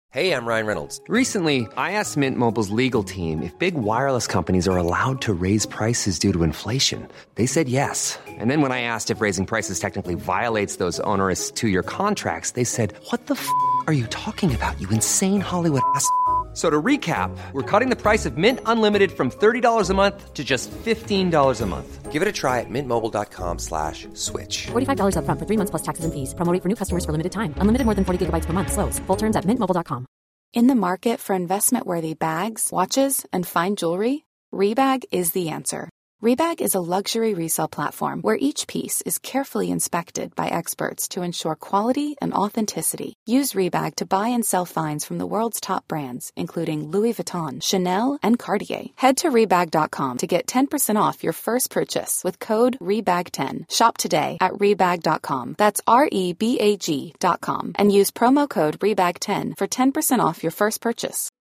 Hey, I'm Ryan Reynolds. Recently, I asked Mint Mobile's legal team if big wireless companies are allowed to raise prices due to inflation. They said yes. And then when I asked if raising prices technically violates those onerous two-year contracts, they said, "What the f*** are you talking about, you insane Hollywood ass?" So to recap, we're cutting the price of Mint Unlimited from $30 a month to just $15 a month. Give it a try at mintmobile.com/switch. $45 up front for 3 months plus taxes and fees. Promo rate for new customers for limited time. Unlimited more than 40 gigabytes per month. Slows full terms at mintmobile.com. In the market for investment-worthy bags, watches, and fine jewelry, Rebag is the answer. Rebag is a luxury resale platform where each piece is carefully inspected by experts to ensure quality and authenticity. Use Rebag to buy and sell finds from the world's top brands, including Louis Vuitton, Chanel, and Cartier. Head to Rebag.com to get 10% off your first purchase with code REBAG10. Shop today at Rebag.com. That's REBAG.com. And use promo code REBAG10 for 10% off your first purchase.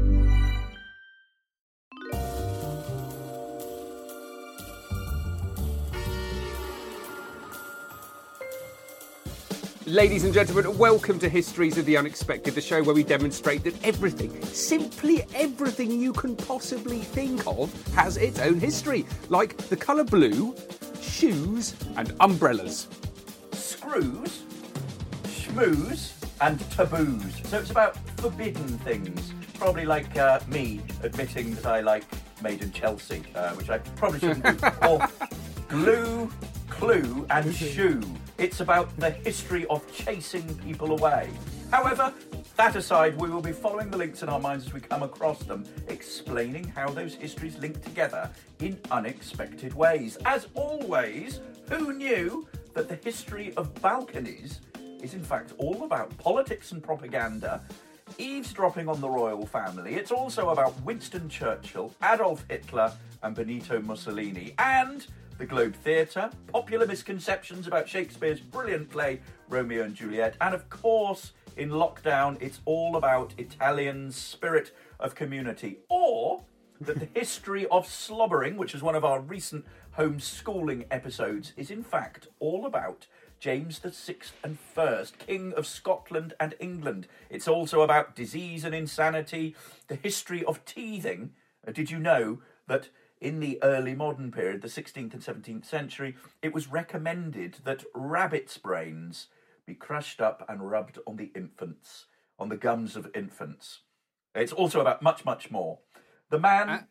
Ladies and gentlemen, welcome to Histories of the Unexpected, the show where we demonstrate that everything, simply everything you can possibly think of, has its own history. Like the colour blue, shoes, and umbrellas. Screws, schmooze, and taboos. So it's about forbidden things. Probably like me admitting that I like Made in Chelsea, which I probably shouldn't do. Or glue, clue, and shoe. It's about the history of chasing people away. However, that aside, we will be following the links in our minds as we come across them, explaining how those histories link together in unexpected ways. As always, who knew that the history of balconies is in fact all about politics and propaganda, eavesdropping on the royal family? It's also about Winston Churchill, Adolf Hitler, and Benito Mussolini, and the Globe Theatre, popular misconceptions about Shakespeare's brilliant play Romeo and Juliet, and of course, in lockdown, it's all about Italians' spirit of community, or that the history of slobbering, which is one of our recent homeschooling episodes, is in fact all about James VI and First, King of Scotland and England. It's also about disease and insanity, the history of teething. Did you know that in the early modern period, the 16th and 17th century, it was recommended that rabbits' brains be crushed up and rubbed on the gums of infants. It's also about much, much more. The man...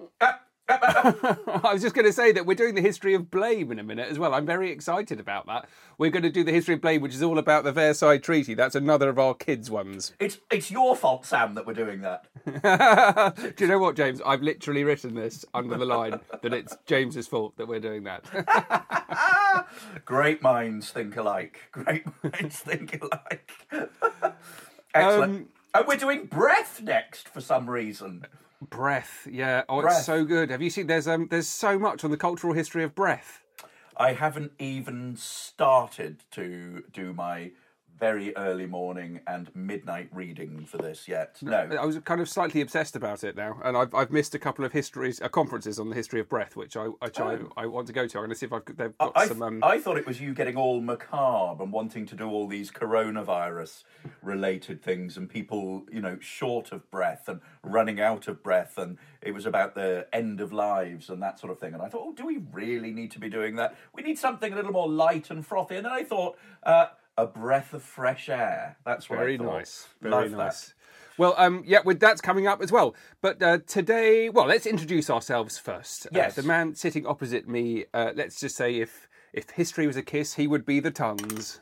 I was just going to say that we're doing the history of blame in a minute as well. I'm very excited about that. We're going to do the history of blame, which is all about the Versailles Treaty. That's another of our kids' ones. It's your fault, Sam, that we're doing that. Do you know what, James? I've literally written this under the line that it's James's fault that we're doing that. Great minds think alike. Great minds think alike. Excellent. And we're doing breath next for some reason. Breath, yeah. Oh, Breath. It's so good. Have you seen? There's so much on the cultural history of breath. I haven't even started to do my very early morning and midnight reading for this yet. No. I was kind of slightly obsessed about it now, and I've missed a couple of conferences on the history of breath, which I want to go to. I'm going to see if they've got some. I thought it was you getting all macabre and wanting to do all these coronavirus-related things, and people, short of breath and running out of breath, and it was about the end of lives and that sort of thing. And I thought, do we really need to be doing that? We need something a little more light and frothy. And then I thought, a breath of fresh air. That's what I thought. Nice. Very nice. That. Well, that's coming up as well. But today, let's introduce ourselves first. Yes. The man sitting opposite me, let's just say if history was a kiss, he would be the tongues.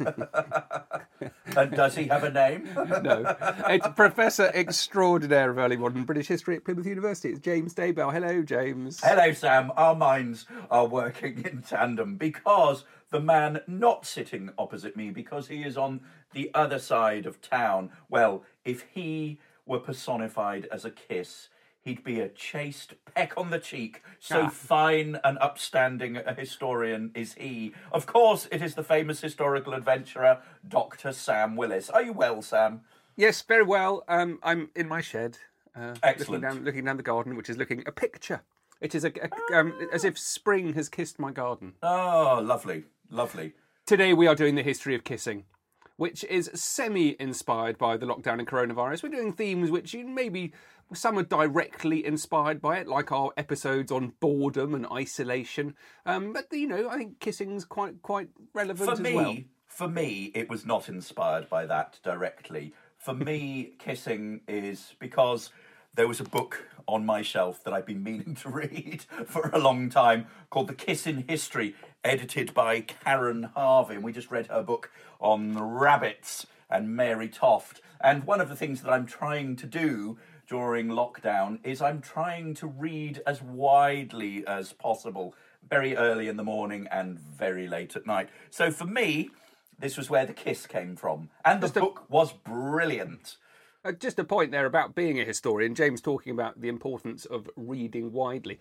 And does he have a name? No. It's Professor Extraordinaire of Early Modern British History at Plymouth University. It's James Daybell. Hello, James. Hello, Sam. Our minds are working in tandem because the man not sitting opposite me, because he is on the other side of town, well, if he were personified as a kiss, he'd be a chaste peck on the cheek. So fine and upstanding a historian is he. Of course, it is the famous historical adventurer, Dr. Sam Willis. Are you well, Sam? Yes, very well. I'm in my shed. Excellent. Looking down the garden, which is looking a picture. It is as if spring has kissed my garden. Oh, lovely, lovely. Today we are doing the history of kissing. which is semi-inspired by the lockdown and coronavirus. We're doing themes which maybe some are directly inspired by it, like our episodes on boredom and isolation. But, I think kissing's quite relevant as well. For me, it was not inspired by that directly. For me, kissing is because there was a book on my shelf that I've been meaning to read for a long time called The Kiss in History, edited by Karen Harvey. And we just read her book on rabbits and Mary Toft. And one of the things that I'm trying to do during lockdown is I'm trying to read as widely as possible, very early in the morning and very late at night. So for me, this was where the kiss came from. And the book was brilliant. Just a point there about being a historian. James talking about the importance of reading widely.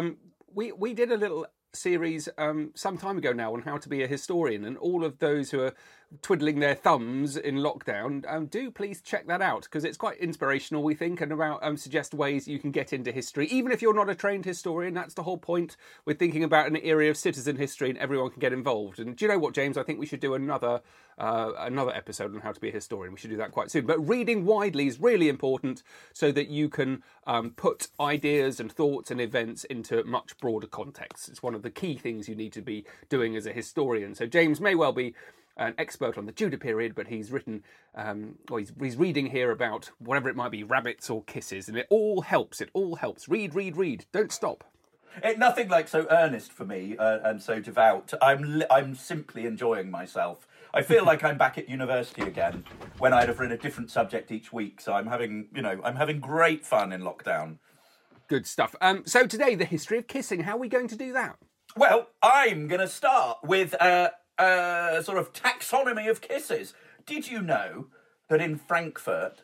We did a little series some time ago now on how to be a historian, and all of those who are twiddling their thumbs in lockdown, do please check that out, because it's quite inspirational, we think, and about suggest ways you can get into history. Even if you're not a trained historian, that's the whole point. We're thinking about an area of citizen history and everyone can get involved. And do you know what, James? I think we should do another episode on how to be a historian. We should do that quite soon. But reading widely is really important so that you can put ideas and thoughts and events into much broader contexts. It's one of the key things you need to be doing as a historian. So James may well be an expert on the Tudor period, but he's written, he's reading here about whatever it might be, rabbits or kisses, and it all helps. It all helps. Read. Don't stop. Nothing like so earnest for me and so devout. I'm simply enjoying myself. I feel like I'm back at university again when I'd have read a different subject each week. So I'm having great fun in lockdown. Good stuff. So today, the history of kissing. How are we going to do that? Well, I'm going to start with a sort of taxonomy of kisses. Did you know that in Frankfurt,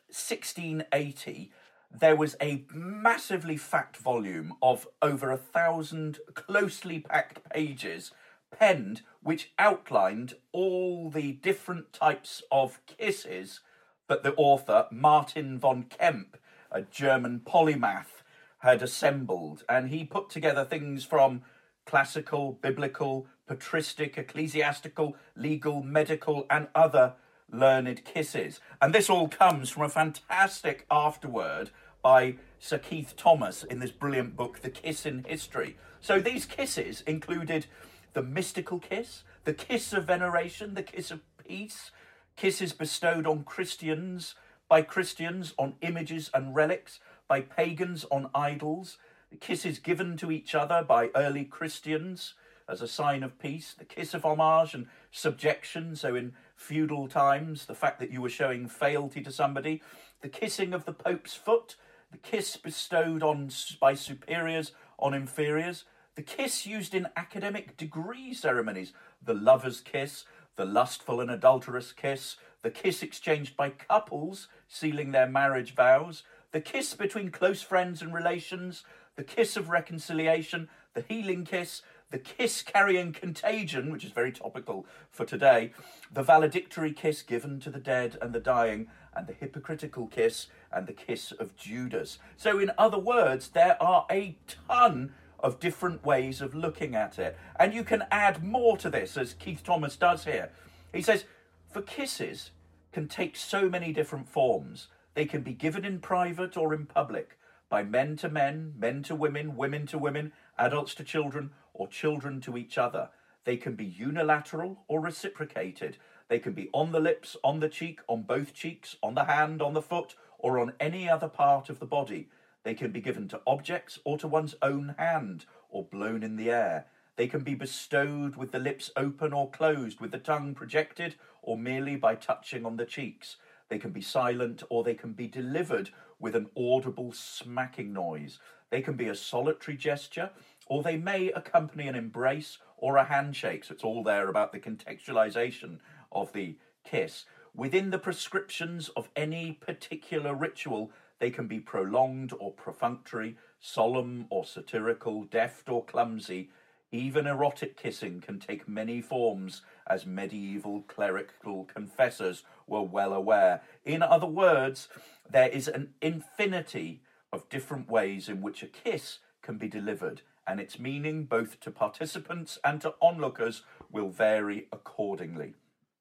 1680, there was a massively fat volume of over 1,000 closely packed pages penned, which outlined all the different types of kisses that the author, Martin von Kemp, a German polymath, had assembled. And he put together things from classical, biblical, patristic, ecclesiastical, legal, medical, and other learned kisses. And this all comes from a fantastic afterword by Sir Keith Thomas in this brilliant book, The Kiss in History. So these kisses included the mystical kiss, the kiss of veneration, the kiss of peace, kisses bestowed on Christians, by Christians on images and relics, by pagans on idols, the kisses given to each other by early Christians as a sign of peace, the kiss of homage and subjection, so in feudal times, the fact that you were showing fealty to somebody, the kissing of the Pope's foot, the kiss bestowed by superiors on inferiors, the kiss used in academic degree ceremonies, the lover's kiss, the lustful and adulterous kiss, the kiss exchanged by couples sealing their marriage vows, the kiss between close friends and relations, the kiss of reconciliation, the healing kiss, the kiss carrying contagion, which is very topical for today, the valedictory kiss given to the dead and the dying, and the hypocritical kiss and the kiss of Judas. So in other words, there are a ton of different ways of looking at it. And you can add more to this, as Keith Thomas does here. He says, for kisses can take so many different forms. They can be given in private or in public, by men to men, men to women, women to women, adults to children, or children to each other. They can be unilateral or reciprocated. They can be on the lips, on the cheek, on both cheeks, on the hand, on the foot, or on any other part of the body. They can be given to objects or to one's own hand, or blown in the air. They can be bestowed with the lips open or closed, with the tongue projected, or merely by touching on the cheeks. They can be silent, or they can be delivered with an audible smacking noise. They can be a solitary gesture, or they may accompany an embrace or a handshake. So it's all there about the contextualization of the kiss. Within the prescriptions of any particular ritual, they can be prolonged or perfunctory, solemn or satirical, deft or clumsy. Even erotic kissing can take many forms, as medieval clerical confessors were well aware. In other words, there is an infinity of different ways in which a kiss can be delivered, and its meaning, both to participants and to onlookers, will vary accordingly.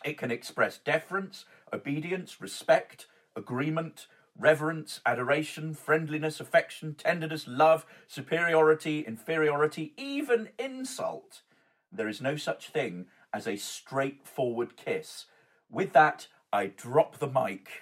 It can express deference, obedience, respect, agreement, reverence, adoration, friendliness, affection, tenderness, love, superiority, inferiority, even insult. There is no such thing as a straightforward kiss. With that, I drop the mic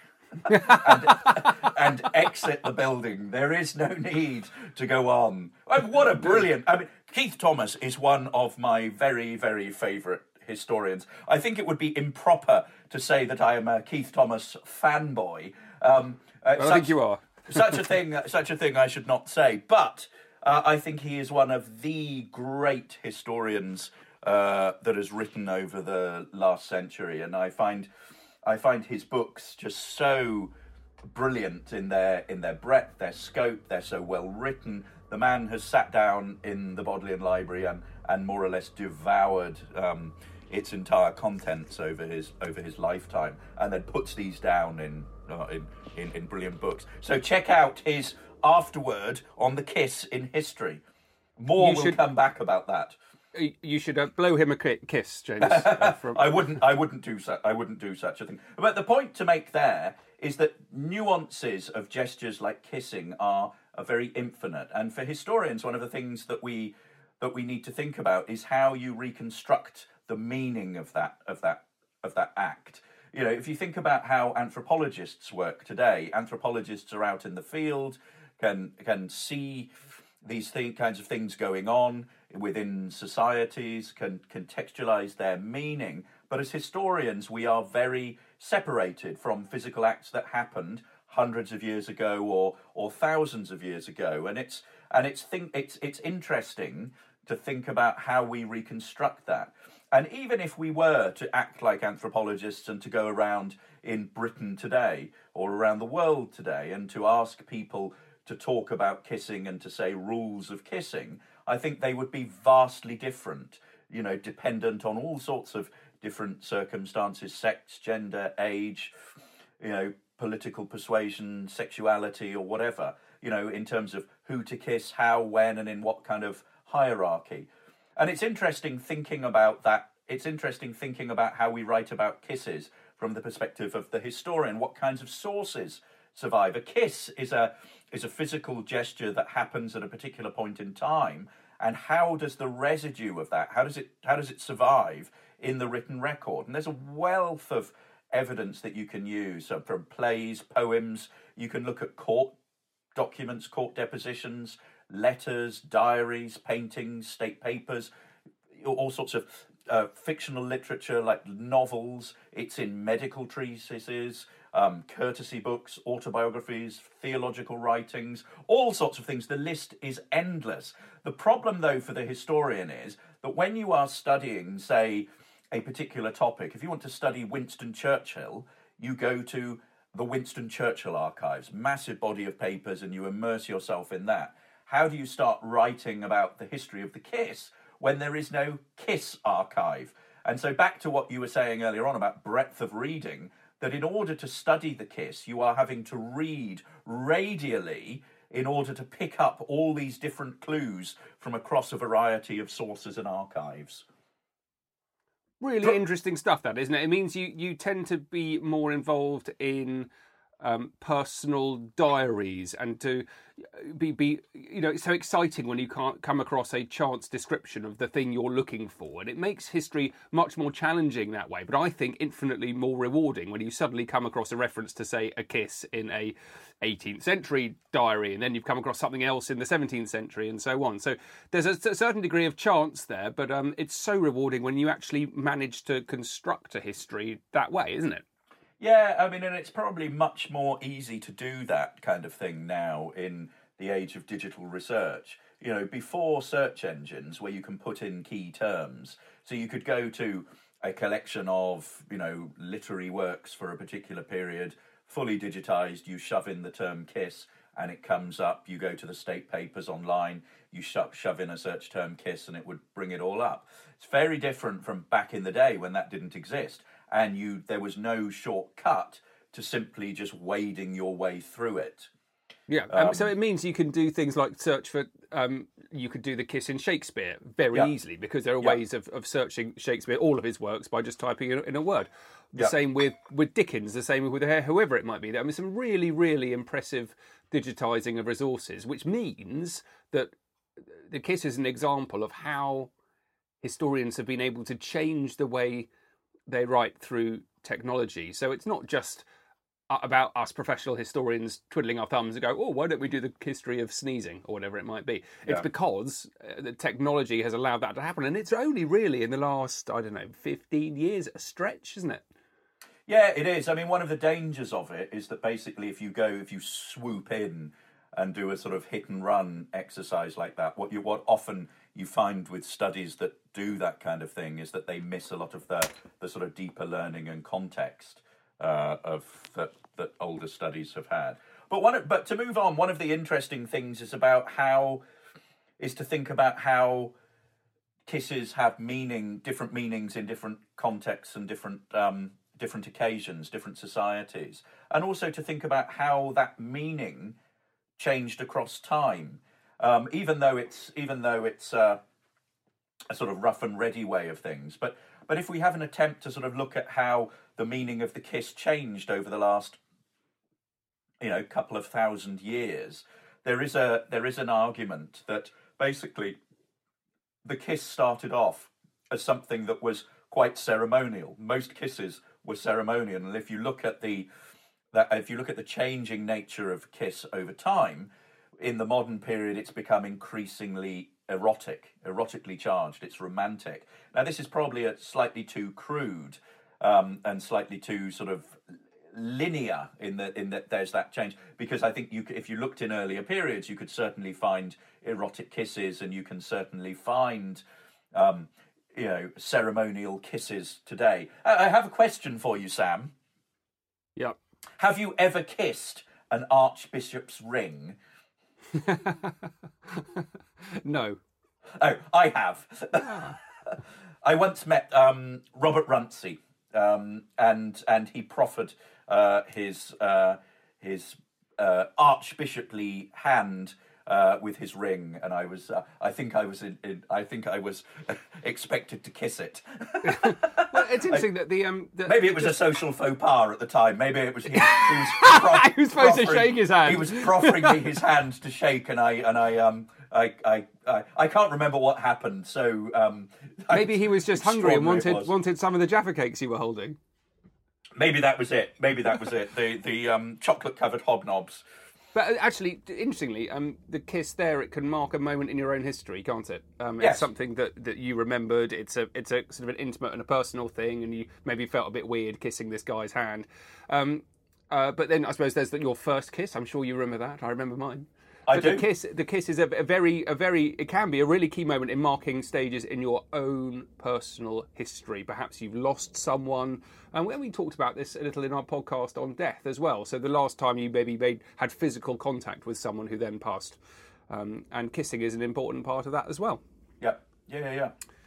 and exit the building. There is no need to go on. What a brilliant... I mean, Keith Thomas is one of my very, very favourite historians. I think it would be improper to say that I am a Keith Thomas fanboy. I think you are. such a thing I should not say. But I think he is one of the great historians that has written over the last century, and I find his books just so brilliant in their breadth, their scope. They're so well written. The man has sat down in the Bodleian Library and more or less devoured its entire contents over his lifetime, and then puts these down in brilliant books. So check out his afterword on the kiss in history. More will come back about that. You should blow him a kiss, James. I wouldn't do such a thing. But the point to make there is that nuances of gestures like kissing are very infinite, and for historians, one of the things that we need to think about is how you reconstruct the meaning of that act. You know, if you think about how anthropologists work today, anthropologists are out in the field, can see these kinds of things going on within societies, can contextualize their meaning. But as historians, we are very separated from physical acts that happened hundreds of years ago or thousands of years ago, and it's interesting to think about how we reconstruct that. And even if we were to act like anthropologists and to go around in Britain today or around the world today and to ask people to talk about kissing and to say rules of kissing, I think they would be vastly different, you know, dependent on all sorts of different circumstances, sex, gender, age, you know, political persuasion, sexuality, or whatever, you know, in terms of who to kiss, how, when, and in what kind of hierarchy. And it's interesting thinking about that. It's interesting thinking about how we write about kisses from the perspective of the historian. What kinds of sources survive? A kiss is a physical gesture that happens at a particular point in time, and how does the residue of that, how does it survive in the written record? And there's a wealth of evidence that you can use, from plays, poems. You can look at court documents, court depositions, letters, diaries, paintings, state papers, all sorts of fictional literature like novels. It's in medical treatises, courtesy books, autobiographies, theological writings, all sorts of things. The list is endless. The problem, though, for the historian is that when you are studying, say, a particular topic, if you want to study Winston Churchill, you go to the Winston Churchill archives, massive body of papers, and you immerse yourself in that. How do you start writing about the history of the kiss when there is no kiss archive? And so back to what you were saying earlier on about breadth of reading, that in order to study the kiss, you are having to read radially in order to pick up all these different clues from across a variety of sources and archives. Really interesting stuff, that, isn't it? It means you tend to be more involved in personal diaries, and to be you know, it's so exciting when you can't come across a chance description of the thing you're looking for, and it makes history much more challenging that way, but I think infinitely more rewarding when you suddenly come across a reference to, say, a kiss in a 18th century diary, and then you've come across something else in the 17th century, and so on. So there's a certain degree of chance there, but it's so rewarding when you actually manage to construct a history that way, isn't it? Yeah, I mean, and it's probably much more easy to do that kind of thing now in the age of digital research. You know, before search engines where you can put in key terms, so you could go to a collection of, you know, literary works for a particular period, fully digitized, you shove in the term kiss and it comes up. You go to the state papers online, you shove in a search term kiss and it would bring it all up. It's very different from back in the day when that didn't exist. And there was no shortcut to simply just wading your way through it. Yeah, so it means you can do things like search for. You could do the kiss in Shakespeare very easily because there are ways of searching Shakespeare, all of his works, by just typing in a word. The same with Dickens, the same with whoever it might be. I mean, some really, really impressive digitising of resources, which means that the kiss is an example of how historians have been able to change the way they write through technology. So it's not just about us professional historians twiddling our thumbs and go, oh, why don't we do the history of sneezing or whatever it might be. It's because the technology has allowed that to happen. And it's only really in the last, 15 years, a stretch, isn't it? Yeah, it is. I mean, one of the dangers of it is that basically if you swoop in and do a sort of hit and run exercise like that, what often you find with studies that do that kind of thing is that they miss a lot of the sort of deeper learning and context of that older studies have had. But to move on, one of the interesting things is to think about how kisses have different meanings in different contexts and different occasions, different societies, and also to think about how that meaning changed across time. Even though it's a sort of rough and ready way of things, but if we have an attempt to sort of look at how the meaning of the kiss changed over the last, couple of thousand years, there is an argument that basically the kiss started off as something that was quite ceremonial. Most kisses were ceremonial, and if you look at the changing nature of kiss over time, in the modern period, it's become increasingly erotically charged. It's romantic. Now, this is probably slightly too crude and slightly too sort of linear in that there's that change, because I think if you looked in earlier periods, you could certainly find erotic kisses, and you can certainly find ceremonial kisses today. I have a question for you, Sam. Yeah. Have you ever kissed an archbishop's ring? No. Oh, I have. I once met Robert Runcie, and he proffered his archbishoply hand with his ring, and I think I was expected to kiss it. Well, it's interesting that maybe it was a social faux pas at the time. Maybe it was he was supposed to shake his hand. He was proffering me his hand to shake, and I can't remember what happened. So maybe he was just hungry and wanted some of the Jaffa cakes you were holding. Maybe that was it. The chocolate covered hobnobs. But actually, interestingly, the kiss there, it can mark a moment in your own history, can't it? It's yes. something that you remembered. It's a sort of an intimate and a personal thing, and you maybe felt a bit weird kissing this guy's hand. But then I suppose there's your first kiss. I'm sure you remember that. I remember mine. I do. The kiss is a very it can be a really key moment in marking stages in your own personal history. Perhaps you've lost someone, and we talked about this a little in our podcast on death as well. So the last time you maybe had physical contact with someone who then passed, and kissing is an important part of that as well. Yep. Yeah.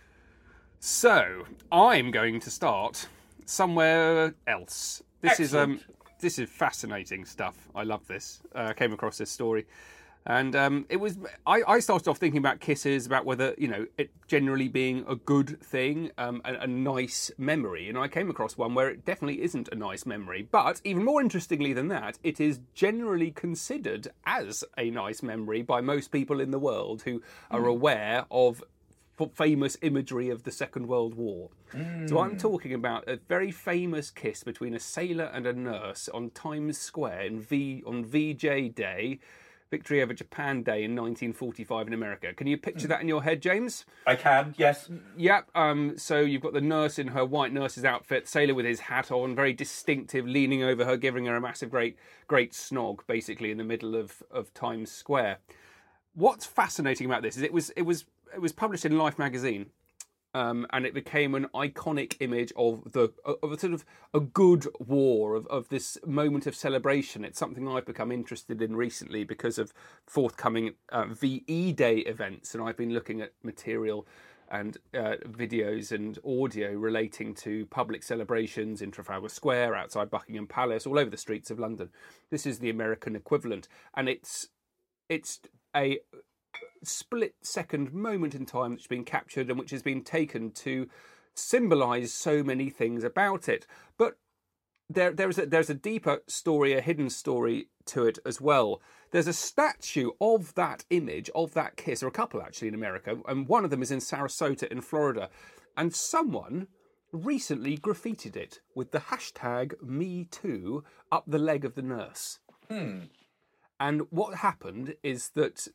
So I'm going to start somewhere else. This is fascinating stuff. I love this. I came across this story. And I started off thinking about kisses, about whether, it generally being a good thing, a nice memory. And I came across one where it definitely isn't a nice memory. But even more interestingly than that, it is generally considered as a nice memory by most people in the world who are aware of famous imagery of the Second World War. So I'm talking about a very famous kiss between a sailor and a nurse on Times Square on VJ Day, Victory over Japan Day in 1945 in America. Can you picture that in your head, James? I can, yes. Yep. So you've got the nurse in her white nurse's outfit, sailor with his hat on, very distinctive, leaning over her, giving her a massive, great snog, basically in the middle of Times Square. What's fascinating about this is it was published in Life magazine, and it became an iconic image of a sort of a good war, of this moment of celebration. It's something I've become interested in recently because of forthcoming VE Day events, and I've been looking at material and videos and audio relating to public celebrations in Trafalgar Square, outside Buckingham Palace, all over the streets of London. This is the American equivalent, and it's a split-second moment in time that's been captured and which has been taken to symbolise so many things about it. But there's a deeper story, a hidden story to it as well. There's a statue of that image, of that kiss, or a couple actually in America, and one of them is in Sarasota in Florida. And someone recently graffitied it with the hashtag #MeToo up the leg of the nurse. And what happened is that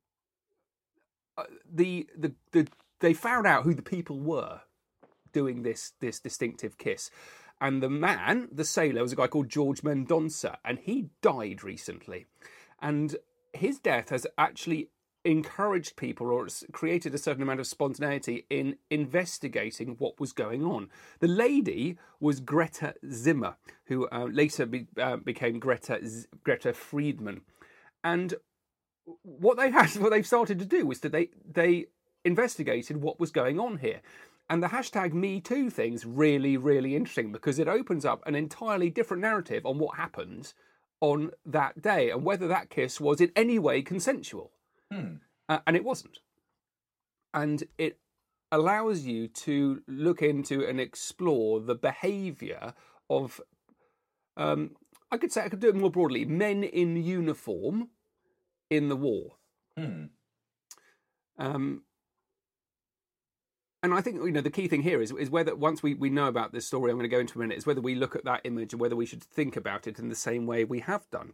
they found out who the people were doing this distinctive kiss. And the man, the sailor, was a guy called George Mendonça, and he died recently. And his death has actually encouraged people, or it's created a certain amount of spontaneity in investigating what was going on. The lady was Greta Zimmer, who later became Greta Friedman. And what they've started to do was that they investigated what was going on here. And the hashtag #MeToo thing is really, really interesting because it opens up an entirely different narrative on what happened on that day and whether that kiss was in any way consensual. And it wasn't. And it allows you to look into and explore the behaviour of, I could do it more broadly, men in uniform in the war. And I think, the key thing here is whether, once we know about this story, I'm going to go into a minute, is whether we look at that image and whether we should think about it in the same way we have done.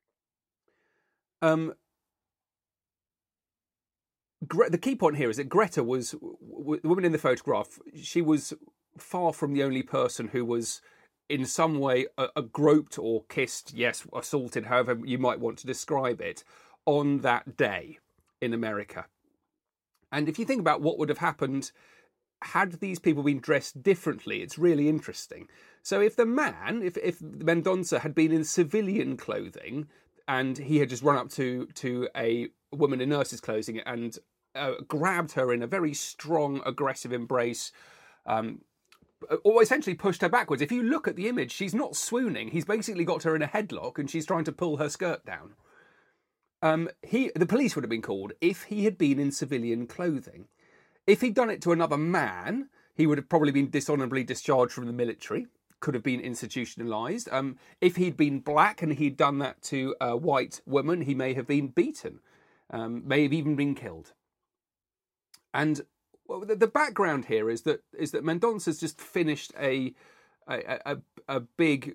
The key point here is that Greta was, the woman in the photograph, she was far from the only person who was in some way groped or kissed, yes, assaulted, however you might want to describe it, on that day in America. And if you think about what would have happened had these people been dressed differently, it's really interesting. So if the man, if Mendonça had been in civilian clothing and he had just run up to a woman in nurse's clothing and grabbed her in a very strong, aggressive embrace, or essentially pushed her backwards. If you look at the image, she's not swooning. He's basically got her in a headlock and she's trying to pull her skirt down. The police would have been called if he had been in civilian clothing. If he'd done it to another man, he would have probably been dishonourably discharged from the military, could have been institutionalised. If he'd been black and he'd done that to a white woman, he may have been beaten, may have even been killed. And the background here is that Mendonça's just finished a big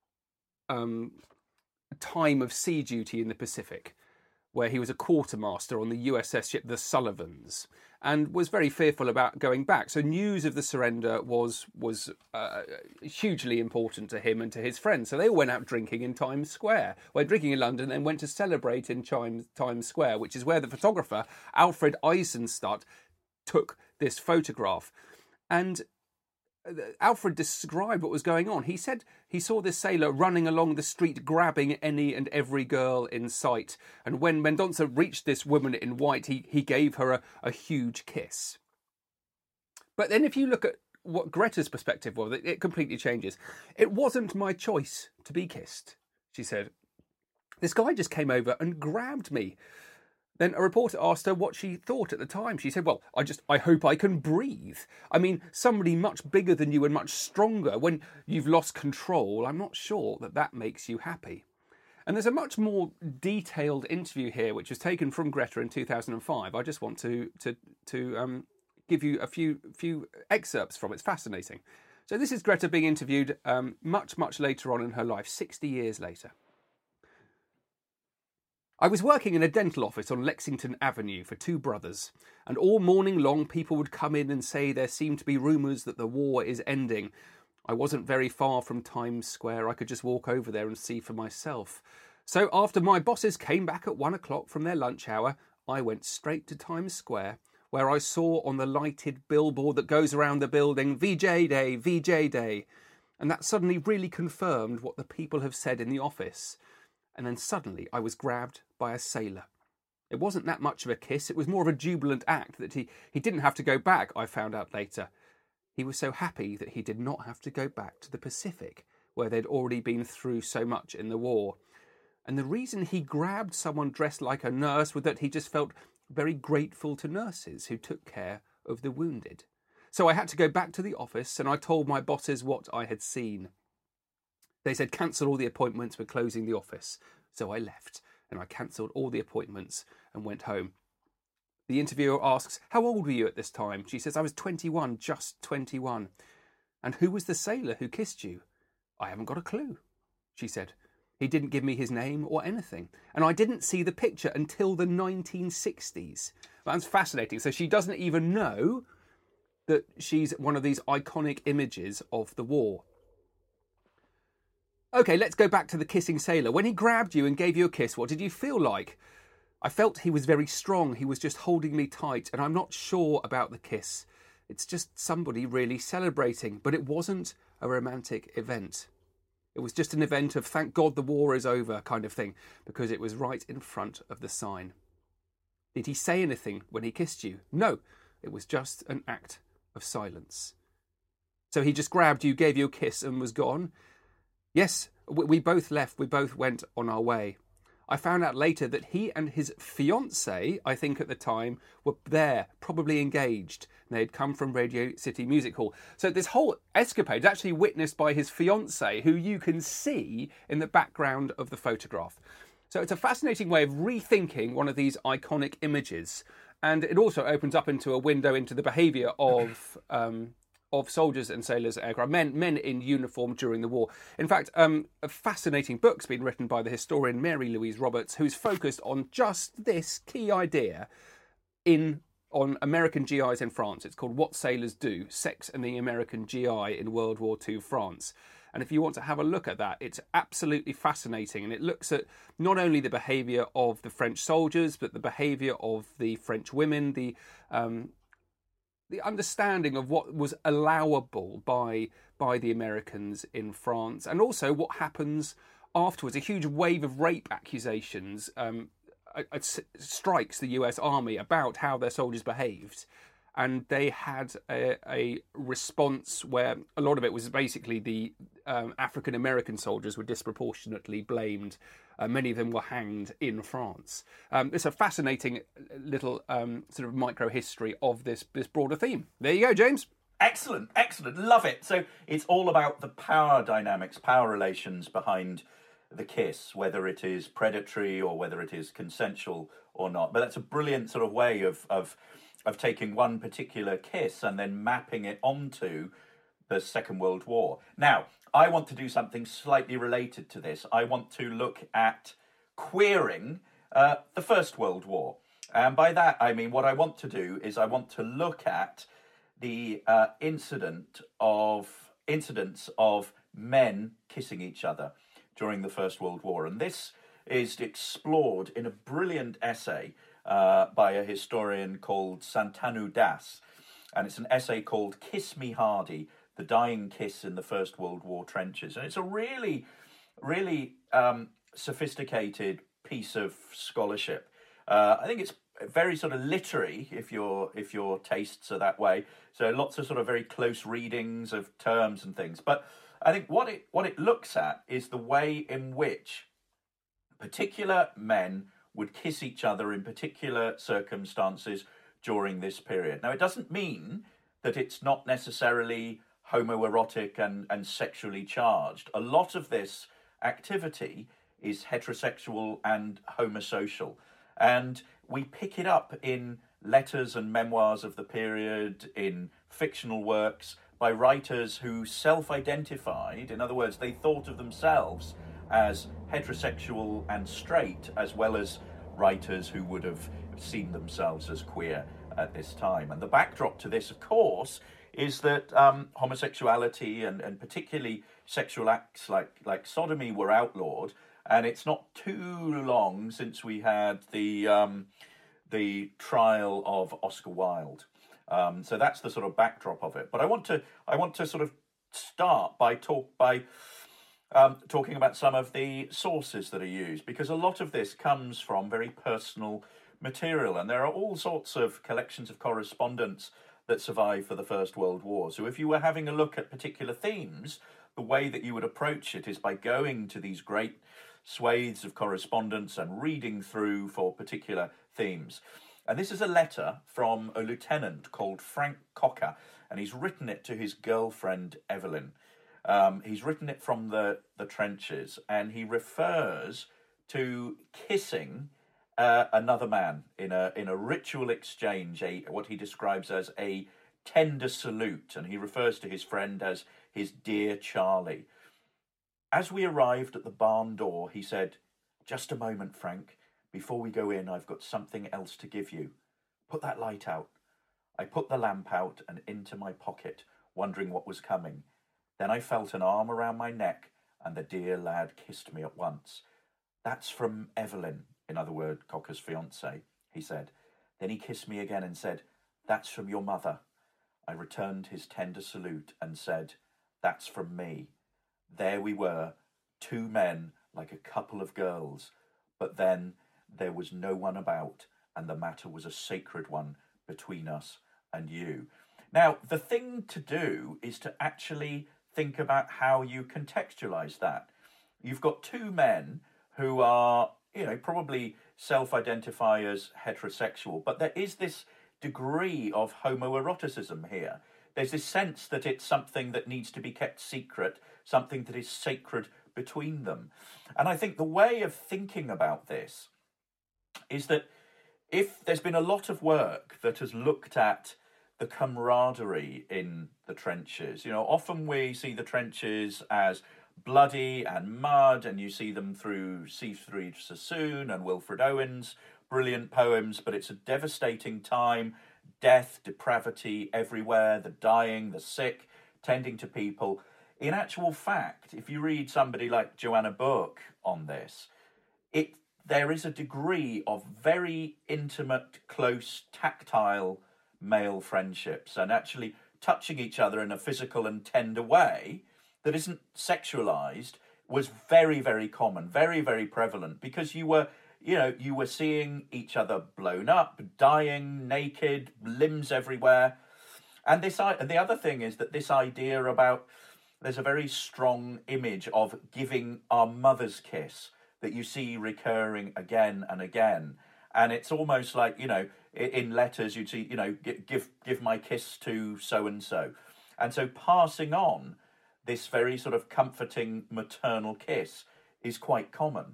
time of sea duty in the Pacific, where he was a quartermaster on the USS ship the Sullivans, and was very fearful about going back. So news of the surrender was hugely important to him and to his friends. So they all went out drinking in Times Square. Well, drinking in London, then went to celebrate in Times Square, which is where the photographer Alfred Eisenstadt took this photograph. And Alfred described what was going on. He said he saw this sailor running along the street grabbing any and every girl in sight. And when Mendonça reached this woman in white, he gave her a huge kiss. But then if you look at what Greta's perspective was, it completely changes. It wasn't my choice to be kissed, she said. This guy just came over and grabbed me. Then a reporter asked her what she thought at the time. She said, well, I hope I can breathe. I mean, somebody much bigger than you and much stronger, when you've lost control, I'm not sure that makes you happy. And there's a much more detailed interview here, which was taken from Greta in 2005. I just want to give you a few excerpts from it. It's fascinating. So this is Greta being interviewed much, much later on in her life, 60 years later. I was working in a dental office on Lexington Avenue for two brothers, and all morning long people would come in and say there seemed to be rumours that the war is ending. I wasn't very far from Times Square. I could just walk over there and see for myself. So after my bosses came back at 1 o'clock from their lunch hour, I went straight to Times Square, where I saw on the lighted billboard that goes around the building, VJ Day, VJ Day. And that suddenly really confirmed what the people have said in the office. And then suddenly I was grabbed by a sailor. It wasn't that much of a kiss. It was more of a jubilant act that he didn't have to go back, I found out later. He was so happy that he did not have to go back to the Pacific, where they'd already been through so much in the war. And the reason he grabbed someone dressed like a nurse was that he just felt very grateful to nurses who took care of the wounded. So I had to go back to the office and I told my bosses what I had seen. They said, cancel all the appointments, we're closing the office. So I left and I cancelled all the appointments and went home. The interviewer asks, how old were you at this time? She says, I was 21, just 21. And who was the sailor who kissed you? I haven't got a clue, she said. He didn't give me his name or anything. And I didn't see the picture until the 1960s. That's fascinating. So she doesn't even know that she's one of these iconic images of the war. Okay, let's go back to the kissing sailor. When he grabbed you and gave you a kiss, what did you feel like? I felt he was very strong. He was just holding me tight, and I'm not sure about the kiss. It's just somebody really celebrating, but it wasn't a romantic event. It was just an event of thank God the war is over kind of thing, because it was right in front of the sign. Did he say anything when he kissed you? No, it was just an act of silence. So he just grabbed you, gave you a kiss and was gone? Yes, we both left, we both went on our way. I found out later that he and his fiancée, I think at the time, were there, probably engaged. And they had come from Radio City Music Hall. So this whole escapade is actually witnessed by his fiancée, who you can see in the background of the photograph. So it's a fascinating way of rethinking one of these iconic images. And it also opens up into a window into the behaviour of soldiers and sailors at aircraft, men in uniform during the war. In fact, a fascinating book's been written by the historian Mary Louise Roberts, who's focused on just this key idea on American GIs in France. It's called What Sailors Do, Sex and the American GI in World War II France. And if you want to have a look at that, it's absolutely fascinating. And it looks at not only the behaviour of the French soldiers, but the behaviour of the French women, the understanding of what was allowable by the Americans in France, and also what happens afterwards. A huge wave of rape accusations strikes the US Army about how their soldiers behaved, and they had a response where a lot of it was basically the African American soldiers were disproportionately blamed. Many of them were hanged in France. It's a fascinating little sort of micro history of this broader theme. There you go, James. Excellent, excellent. Love it. So it's all about the power dynamics, power relations behind the kiss, whether it is predatory or whether it is consensual or not. But that's a brilliant sort of way of taking one particular kiss and then mapping it onto the Second World War. Now, I want to do something slightly related to this. I want to look at queering the First World War. And by that, I mean, what I want to do is I want to look at the incidents of men kissing each other during the First World War. And this is explored in a brilliant essay by a historian called Santanu Das. And it's an essay called Kiss Me Hardy, The Dying Kiss in the First World War Trenches. And it's a really, really sophisticated piece of scholarship. I think it's very sort of literary, if your tastes are that way. So lots of sort of very close readings of terms and things. But I think what it looks at is the way in which particular men would kiss each other in particular circumstances during this period. Now, it doesn't mean that it's not necessarily homoerotic and sexually charged. A lot of this activity is heterosexual and homosocial. And we pick it up in letters and memoirs of the period, in fictional works, by writers who self-identified. In other words, they thought of themselves as heterosexual and straight, as well as writers who would have seen themselves as queer at this time. And the backdrop to this, of course, is that homosexuality and particularly sexual acts like sodomy were outlawed. And it's not too long since we had the trial of Oscar Wilde. So that's the sort of backdrop of it. But I want to sort of start by talking about some of the sources that are used, because a lot of this comes from very personal material. And there are all sorts of collections of correspondence that survive for the First World War. So if you were having a look at particular themes, the way that you would approach it is by going to these great swathes of correspondence and reading through for particular themes. And this is a letter from a lieutenant called Frank Cocker, and he's written it to his girlfriend, Evelyn. He's written it from the trenches, and he refers to kissing another man in a ritual exchange, what he describes as a tender salute, and he refers to his friend as his dear Charlie. As we arrived at the barn door, he said, "Just a moment, Frank. Before we go in, I've got something else to give you. Put that light out." I put the lamp out and into my pocket, wondering what was coming. Then I felt an arm around my neck, and the dear lad kissed me at once. "That's from Evelyn," in other words, Cocker's fiancée, he said. Then he kissed me again and said, "That's from your mother." I returned his tender salute and said, "That's from me." There we were, two men like a couple of girls, but then there was no one about, and the matter was a sacred one between us and you. Now, the thing to do is to actually think about how you contextualize that. You've got two men who are, probably self-identify as heterosexual, but there is this degree of homoeroticism here. There's this sense that it's something that needs to be kept secret, something that is sacred between them. And I think the way of thinking about this is that if there's been a lot of work that has looked at the camaraderie in the trenches, often we see the trenches as bloody and mud, and you see them through Siegfried Sassoon and Wilfred Owen's brilliant poems, but it's a devastating time, death, depravity everywhere, the dying, the sick, tending to people. In actual fact, if you read somebody like Joanna Bourke on this, there is a degree of very intimate, close, tactile male friendships and actually touching each other in a physical and tender way that isn't sexualized was very, very common, very, very prevalent, because you were seeing each other blown up, dying, naked, limbs everywhere. And the other thing is that this idea about, there's a very strong image of giving our mother's kiss that you see recurring again and again. And it's almost like, in letters you'd see, give my kiss to so-and-so. And so passing on this very sort of comforting maternal kiss is quite common.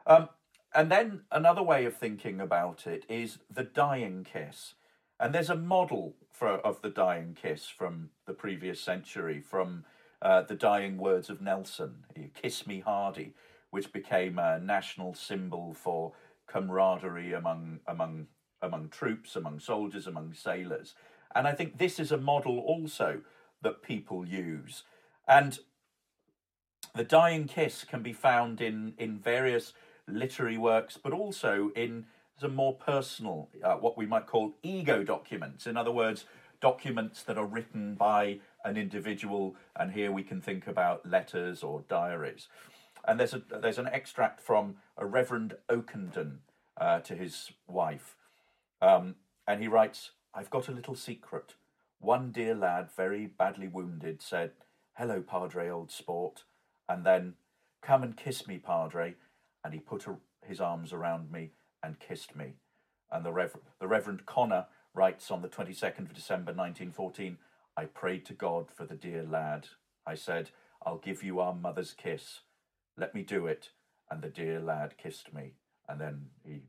And then another way of thinking about it is the dying kiss. And there's a model of the dying kiss from the previous century, from the dying words of Nelson, "Kiss me hardy," which became a national symbol for camaraderie among troops, among soldiers, among sailors. And I think this is a model also that people use. And the dying kiss can be found in various literary works, but also in some more personal, what we might call ego documents. In other words, documents that are written by an individual, and here we can think about letters or diaries. And there's an extract from a Reverend Oakenden to his wife. And he writes, "I've got a little secret. One dear lad, very badly wounded, said, 'Hello, Padre, old sport,' and then, 'Come and kiss me, Padre,' and he put his arms around me and kissed me." And the Reverend Connor writes on the 22nd of December 1914, "I prayed to God for the dear lad. I said, 'I'll give you our mother's kiss. Let me do it.' And the dear lad kissed me." And then he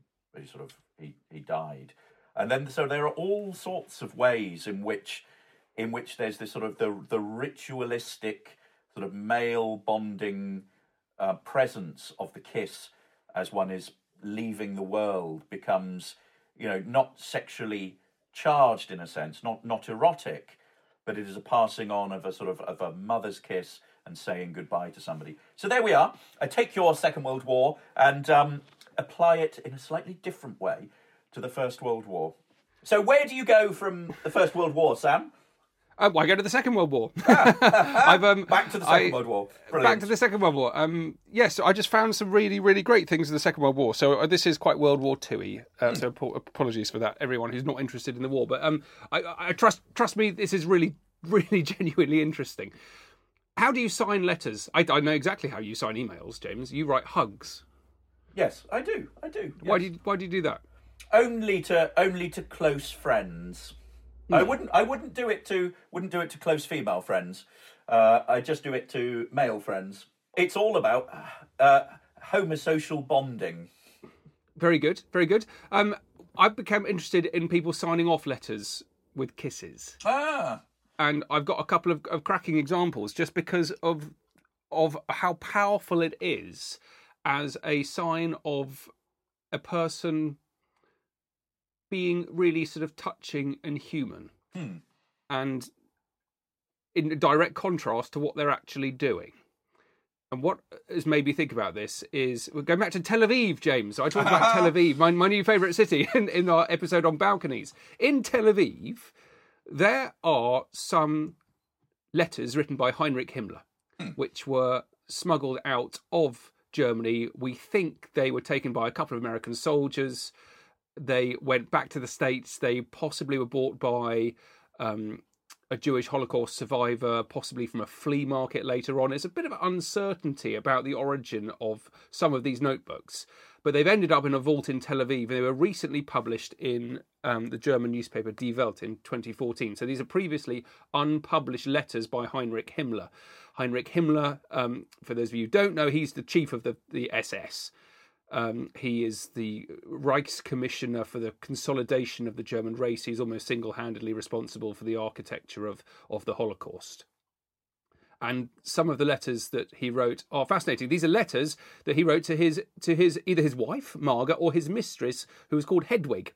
died. And then, so there are all sorts of ways in which there's this sort of the ritualistic sort of male bonding presence of the kiss as one is leaving the world becomes, not sexually charged in a sense, not erotic, but it is a passing on of a mother's kiss and saying goodbye to somebody. So there we are. Take your Second World War and apply it in a slightly different way to the First World War. So where do you go from the First World War, Sam? Why go to the Second World War? I've, Back to the Second World War. Brilliant. Back to the Second World War. Yes, I just found some really, really great things in the Second World War. So this is quite World War II-y. So apologies for that, everyone who's not interested in the war. But I trust me, this is really, really genuinely interesting. How do you sign letters? I know exactly how you sign emails, James. You write hugs. Yes, I do. Yes. Why do you do that? Only to close friends. I wouldn't do it to close female friends. I just do it to male friends. It's all about homosocial bonding. Very good, very good. I've become interested in people signing off letters with kisses. And I've got a couple of cracking examples just because of how powerful it is as a sign of a person being really sort of touching and human. And in direct contrast to what they're actually doing. And what has made me think about this is, we're going back to Tel Aviv, James. I talked about Tel Aviv, my new favourite city, in our episode on balconies. In Tel Aviv, there are some letters written by Heinrich Himmler, which were smuggled out of Germany. We think they were taken by a couple of American soldiers. They went back to the States. They possibly were bought by a Jewish Holocaust survivor, possibly from a flea market later on. There's a bit of uncertainty about the origin of some of these notebooks, but they've ended up in a vault in Tel Aviv. They were recently published in the German newspaper Die Welt in 2014. So these are previously unpublished letters by Heinrich Himmler. Heinrich Himmler, for those of you who don't know, he's the chief of the SS. He is the Reichscommissioner for the consolidation of the German race. He's almost single-handedly responsible for the architecture of the Holocaust. And some of the letters that he wrote are fascinating. These are letters that he wrote to his either his wife, Marga, or his mistress, who was called Hedwig.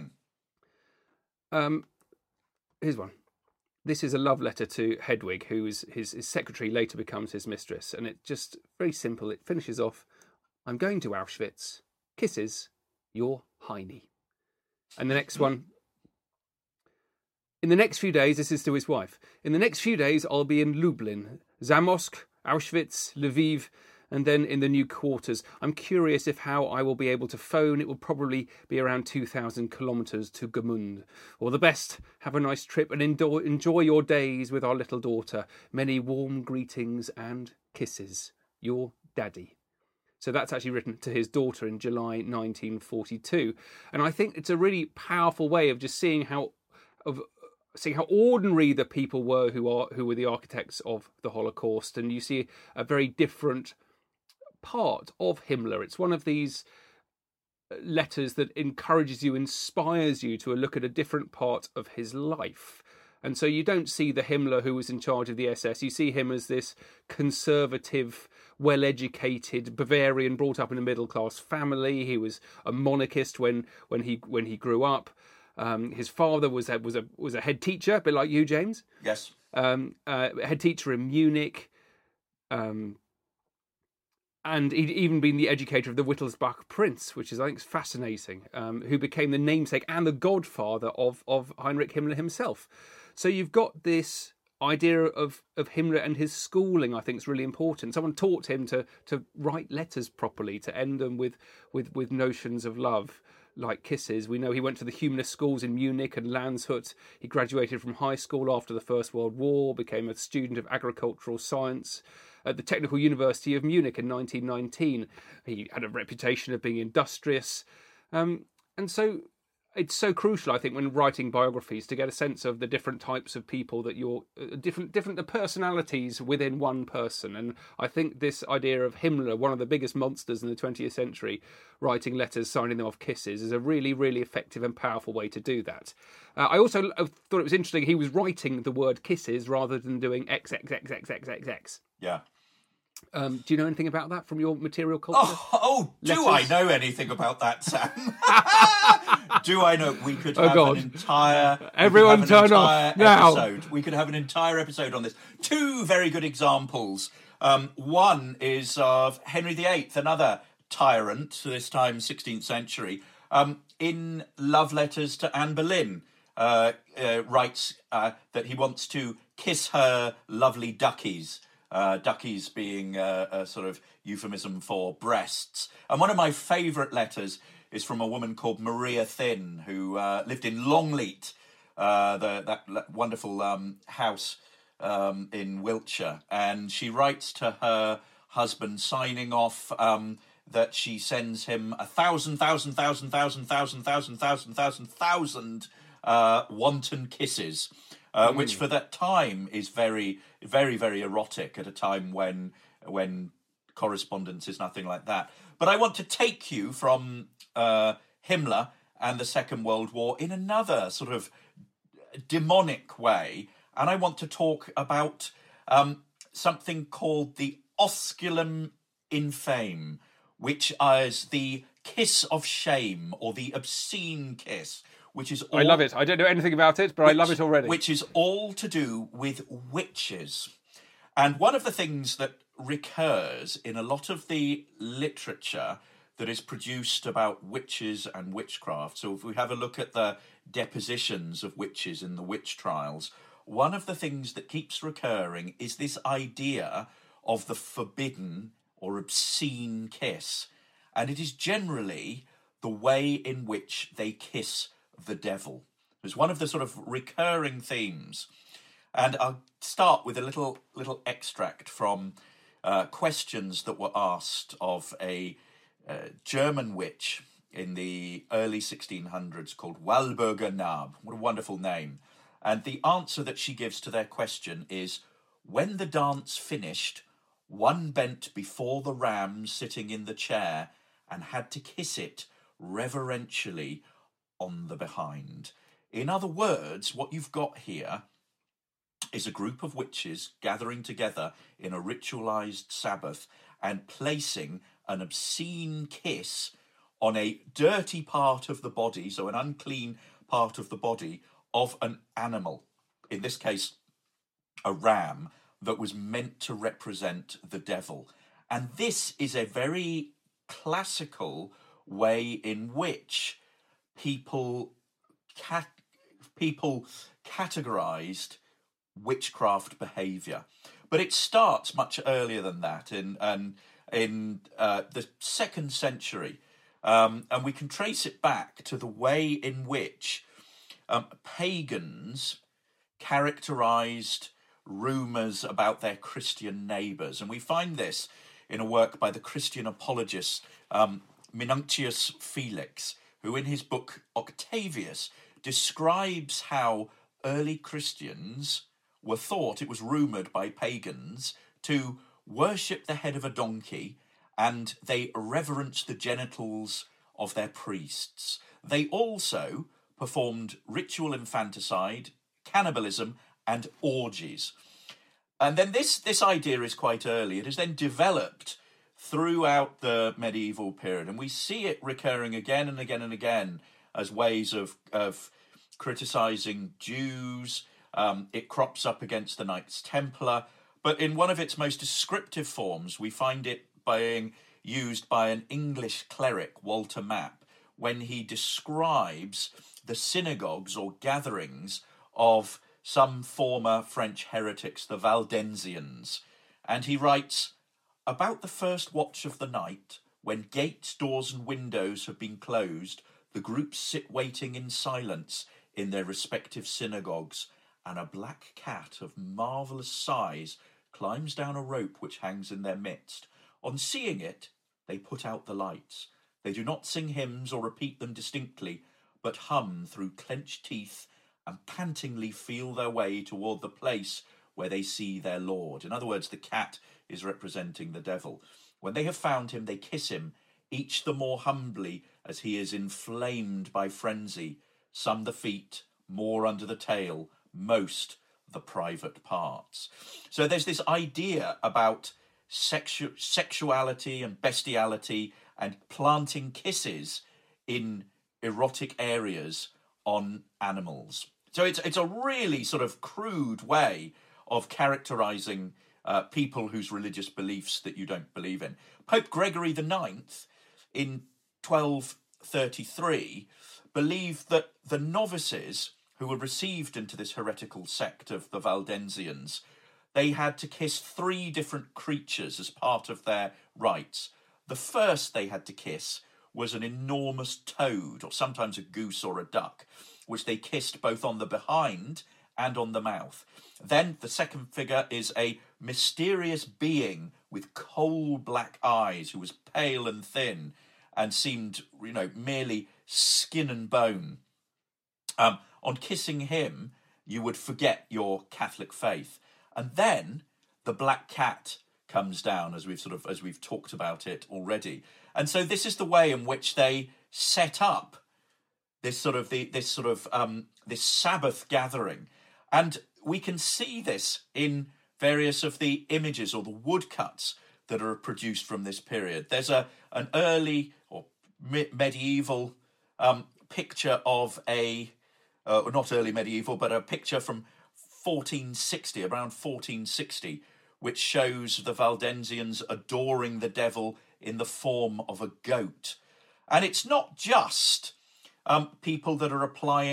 Here's one. This is a love letter to Hedwig, who is his secretary, later becomes his mistress. And it's just very simple. It finishes off, "I'm going to Auschwitz. Kisses, your Heine." And the next one, "In the next few days," this is to his wife, "in the next few days I'll be in Lublin, Zamosk, Auschwitz, Lviv, and then in the new quarters. I'm curious if how I will be able to phone. It will probably be around 2,000 kilometres to Gmünd. All the best. Have a nice trip and enjoy your days with our little daughter. Many warm greetings and kisses. Your Daddy." So that's actually written to his daughter in July 1942. And I think it's a really powerful way of just seeing how ordinary the people were who were the architects of the Holocaust. And you see a very different part of Himmler. It's one of these letters that encourages you, inspires you to look at a different part of his life. And so you don't see the Himmler who was in charge of the SS. You see him as this conservative, well-educated Bavarian brought up in a middle-class family. He was a monarchist when he grew up. His father was a head teacher, a bit like you, James. Yes. Head teacher in Munich. And he'd even been the educator of the Wittelsbach Prince, which is, I think, fascinating, who became the namesake and the godfather of Heinrich Himmler himself. So you've got this idea of Himmler and his schooling, I think, is really important. Someone taught him to write letters properly, to end them with notions of love, like kisses. We know he went to the humanist schools in Munich and Landshut. He graduated from high school after the First World War, became a student of agricultural science at the Technical University of Munich in 1919. He had a reputation of being industrious. And so it's so crucial, I think, when writing biographies to get a sense of the different types of people that you're, different personalities within one person. And I think this idea of Himmler, one of the biggest monsters in the 20th century, writing letters, signing them off kisses, is a really, really effective and powerful way to do that. I also thought it was interesting he was writing the word kisses rather than doing XXXXXXX. Yeah. Do you know anything about that from your material culture? Do I know anything about that, Sam? Do I know? We could have an entire... Everyone turn off now. We could have an entire episode on this. Two very good examples. One is of Henry VIII, another tyrant, this time 16th century, in love letters to Anne Boleyn. writes that he wants to kiss her lovely duckies. Duckies being a sort of euphemism for breasts. And one of my favourite letters is from a woman called Maria Thynne, who lived in Longleat, that wonderful house in Wiltshire. And she writes to her husband, signing off that she sends him 1,000 wanton kisses, which for that time is very, very, very erotic at a time when correspondence is nothing like that. But I want to take you from Himmler and the Second World War in another sort of demonic way, and I want to talk about something called the osculum infame, which is the kiss of shame, or the obscene kiss, which is all, I love it. I don't know anything about it, but I love it already. Which is all to do with witches. And one of the things that recurs in a lot of the literature that is produced about witches and witchcraft, so if we have a look at the depositions of witches in the witch trials, one of the things that keeps recurring is this idea of the forbidden or obscene kiss. And it is generally the way in which they kiss the devil. It's one of the sort of recurring themes. And I'll start with a little extract from questions that were asked of a German witch in the early 1600s called Walburga Nab. What a wonderful name. And the answer that she gives to their question is, when the dance finished, one bent before the ram sitting in the chair and had to kiss it reverentially on the behind. In other words, what you've got here is a group of witches gathering together in a ritualized Sabbath and placing an obscene kiss on a dirty part of the body, so an unclean part of the body of an animal, in this case a ram, that was meant to represent the devil. And this is a very classical way in which people categorized witchcraft behavior. But it starts much earlier than that, in the 2nd century. And we can trace it back to the way in which pagans characterized rumours about their Christian neighbours. And we find this in a work by the Christian apologist Minuncius Felix, who in his book Octavius describes how early Christians were thought, it was rumoured by pagans, to worship the head of a donkey, and they reverenced the genitals of their priests. They also performed ritual infanticide, cannibalism, and orgies. And then this idea is quite early. It has then developed throughout the medieval period, and we see it recurring again and again and again as ways of criticising Jews. It crops up against the Knights Templar, but in one of its most descriptive forms, we find it being used by an English cleric, Walter Map, when he describes the synagogues or gatherings of some former French heretics, the Valdensians. And he writes, about the first watch of the night, when gates, doors and windows have been closed, the groups sit waiting in silence in their respective synagogues, and a black cat of marvellous size climbs down a rope which hangs in their midst. On seeing it, they put out the lights. They do not sing hymns or repeat them distinctly, but hum through clenched teeth and pantingly feel their way toward the place where they see their Lord. In other words, the cat is representing the devil. When they have found him, they kiss him, each the more humbly as he is inflamed by frenzy, some the feet, more under the tail, most the private parts. So there's this idea about sexuality and bestiality and planting kisses in erotic areas on animals. So it's a really sort of crude way of characterizing people whose religious beliefs that you don't believe in. Pope Gregory IX in 1233 believed that the novices who were received into this heretical sect of the Valdensians, they had to kiss 3 different creatures as part of their rites. The first they had to kiss was an enormous toad, or sometimes a goose or a duck, which they kissed both on the behind and on the mouth. Then the second figure is a mysterious being with coal black eyes who was pale and thin and seemed, merely skin and bone. On kissing him, you would forget your Catholic faith. And then the black cat comes down, as we've talked about it already. And so this is the way in which they set up this Sabbath gathering. And we can see this in various of the images or the woodcuts that are produced from this period. There's an early or medieval picture of not early medieval, but a picture from 1460, around 1460, which shows the Valdensians adoring the devil in the form of a goat. And it's not just people that are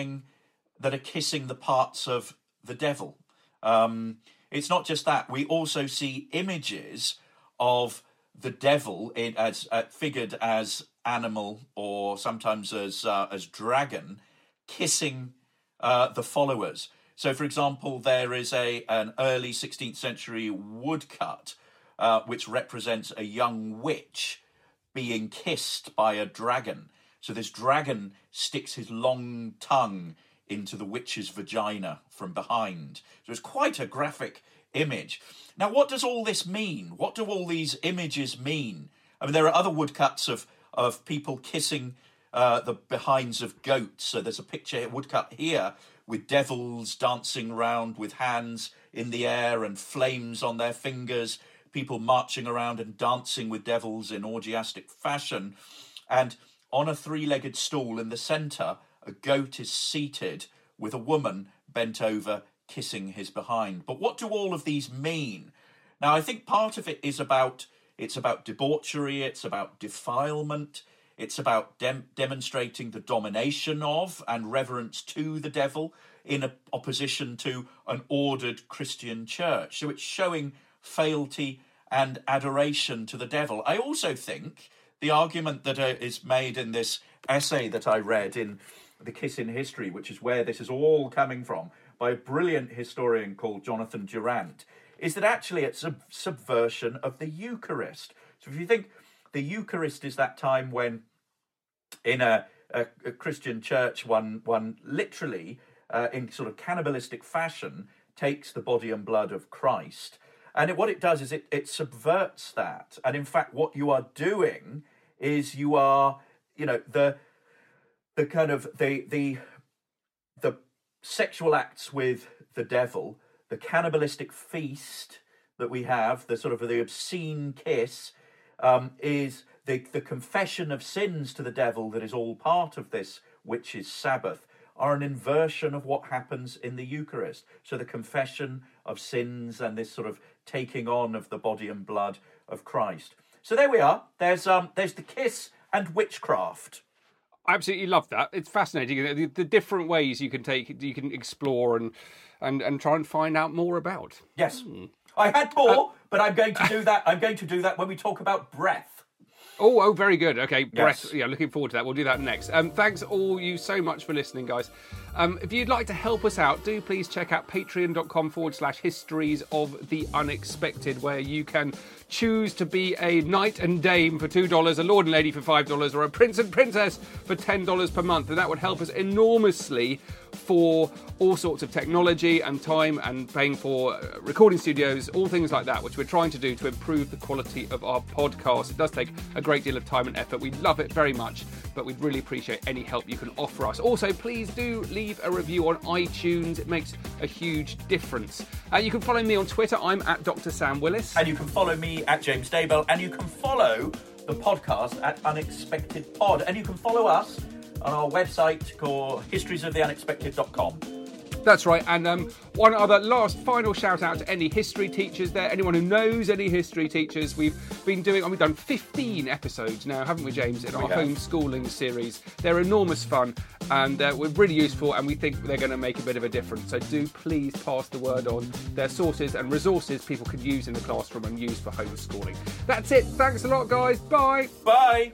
kissing the parts of the devil. It's not just that. We also see images of the devil figured as animal or sometimes as dragon, kissing the followers. So, for example, there is an early 16th century woodcut which represents a young witch being kissed by a dragon. So this dragon sticks his long tongue into the witch's vagina from behind. So it's quite a graphic image. Now, what does all this mean? What do all these images mean? I mean, there are other woodcuts of people kissing the behinds of goats. So there's a woodcut here with devils dancing around with hands in the air and flames on their fingers, people marching around and dancing with devils in orgiastic fashion. And on a 3-legged stool in the centre, a goat is seated with a woman bent over kissing his behind. But what do all of these mean? Now, I think part of it is about debauchery, it's about defilement, it's about demonstrating the domination of and reverence to the devil in opposition to an ordered Christian church. So it's showing fealty and adoration to the devil. I also think the argument that is made in this essay that I read in The Kiss in History, which is where this is all coming from, by a brilliant historian called Jonathan Durant, is that actually it's a subversion of the Eucharist. So if you think the Eucharist is that time when in a Christian church one literally, in sort of cannibalistic fashion, takes the body and blood of Christ. And what it does is it subverts that. And in fact, what you are doing is you are, the sexual acts with the devil, the cannibalistic feast that we have, the obscene kiss, is the confession of sins to the devil that is all part of this witch's Sabbath, are an inversion of what happens in the Eucharist. So the confession of sins and this sort of taking on of the body and blood of Christ. So there we are. There's the kiss and witchcraft. I absolutely love that. It's fascinating. The different ways you can explore and try and find out more about. Yes. I had more, but I'm going to do that. I'm going to do that when we talk about breath. Oh, very good. Okay, breath. Yes. Yeah, looking forward to that. We'll do that next. Thanks all you so much for listening, guys. If you'd like to help us out, do please check out patreon.com/histories of the unexpected, where you can choose to be a knight and dame for $2, a lord and lady for $5, or a prince and princess for $10 per month. And that would help us enormously for all sorts of technology and time and paying for recording studios, all things like that, which we're trying to do to improve the quality of our podcast. It does take a great deal of time and effort. We love it very much, but we'd really appreciate any help you can offer us. Also, please do leave a review on iTunes. It makes a huge difference. You can follow me on Twitter. I'm at Dr. Sam Willis. And you can follow me at James Daybell. And you can follow the podcast at Unexpected Pod. And you can follow us on our website called historiesoftheunexpected.com. That's right, and one other final shout out to any history teachers there, anyone who knows any history teachers. We've done 15 episodes now, haven't we, James, in our homeschooling series. They're enormous fun, and we're really useful, and we think they're going to make a bit of a difference. So do please pass the word on. They're sources and resources people could use in the classroom and use for homeschooling. That's it. Thanks a lot, guys. Bye. Bye.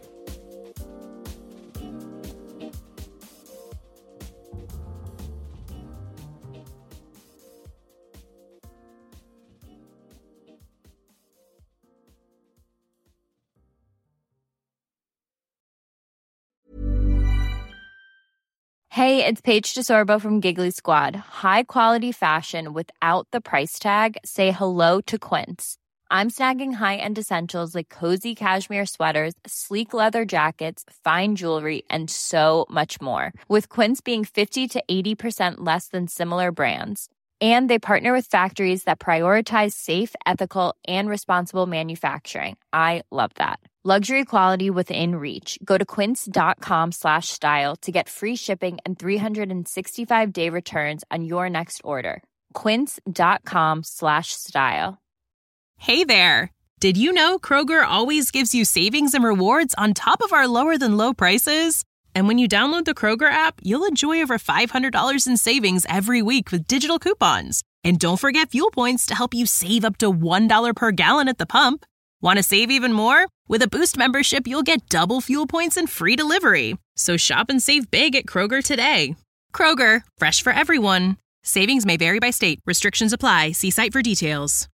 Hey, it's Paige DeSorbo from Giggly Squad. High quality fashion without the price tag. Say hello to Quince. I'm snagging high-end essentials like cozy cashmere sweaters, sleek leather jackets, fine jewelry, and so much more. With Quince being 50 to 80% less than similar brands. And they partner with factories that prioritize safe, ethical, and responsible manufacturing. I love that. Luxury quality within reach. Go to quince.com/style to get free shipping and 365-day returns on your next order. Quince.com/style. Hey there. Did you know Kroger always gives you savings and rewards on top of our lower than low prices? And when you download the Kroger app, you'll enjoy over $500 in savings every week with digital coupons. And don't forget fuel points to help you save up to $1 per gallon at the pump. Want to save even more? With a Boost membership, you'll get double fuel points and free delivery. So shop and save big at Kroger today. Kroger, fresh for everyone. Savings may vary by state. Restrictions apply. See site for details.